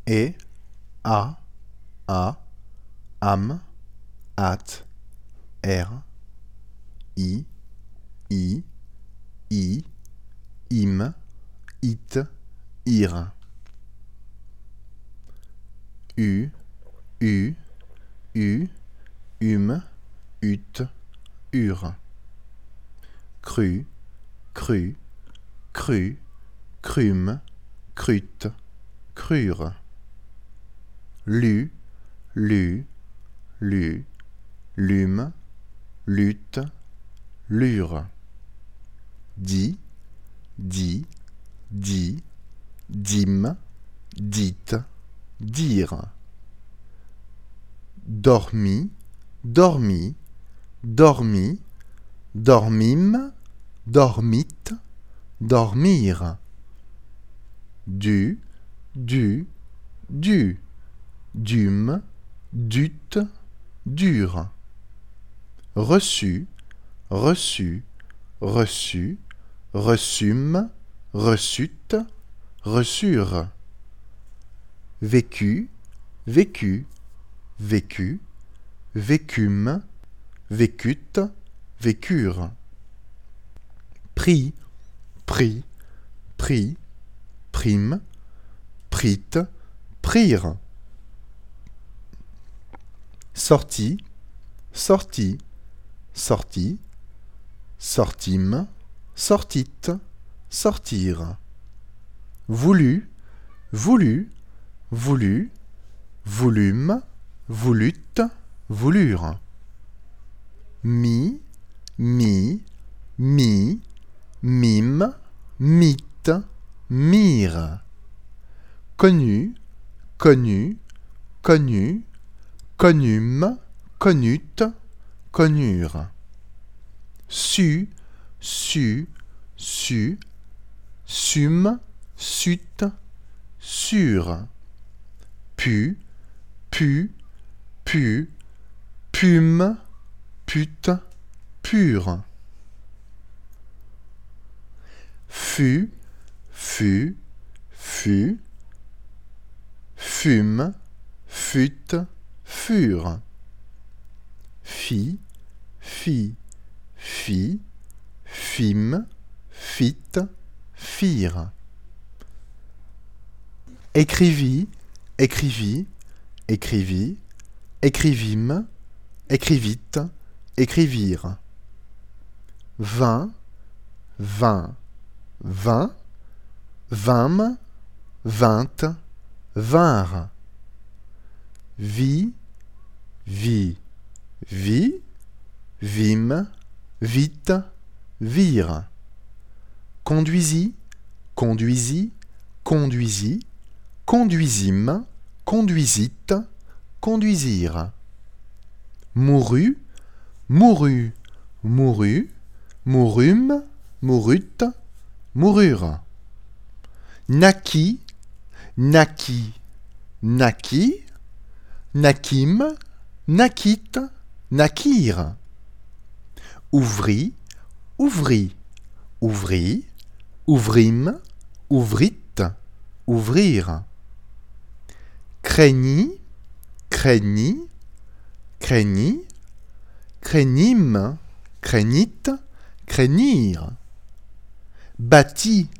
et, a, am, at, er, i, im, it, ir. U, ut, ur. Cru, crume, crute, crure. Lu, lume, lutte, lure. Dit, dîme, dite, dire. Dormi, dormit, dormime, dormite, dormir. Du, dume, dute, dure. Reçu, reçume, reçute, reçure. Vécu, vécume, vécute, vécure. Pris, prime, prite, prirent. Sorti, sortîmes, sortîtes, sortirent. Voulu, voulume, voulûtes, voulurent. Mime, mite, mire. Connu, connume, connûtes, connurent. Su, sume, sute, sûre. Pu, pume, pute, pure. Fut, fume, fûte, furent. Fit, fîmes, fites, firent. Écrivit, écrivîmes, écrivîtes, écrivirent. Vînmes, vinrent. Vîmes, vîtes, virent. Conduisit, conduisîmes, conduisites, conduisirent. Mourut, mourûmes, mourûtes, moururent. Naquit, naquîmes, naquites, naquirent. Ouvrit, ouvrîmes, ouvrites, ouvrirent. Craignîmes, craignîtes, craignirent. Bâtit,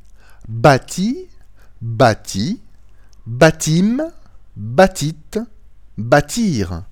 bâtîmes, bâtites, bâtirent.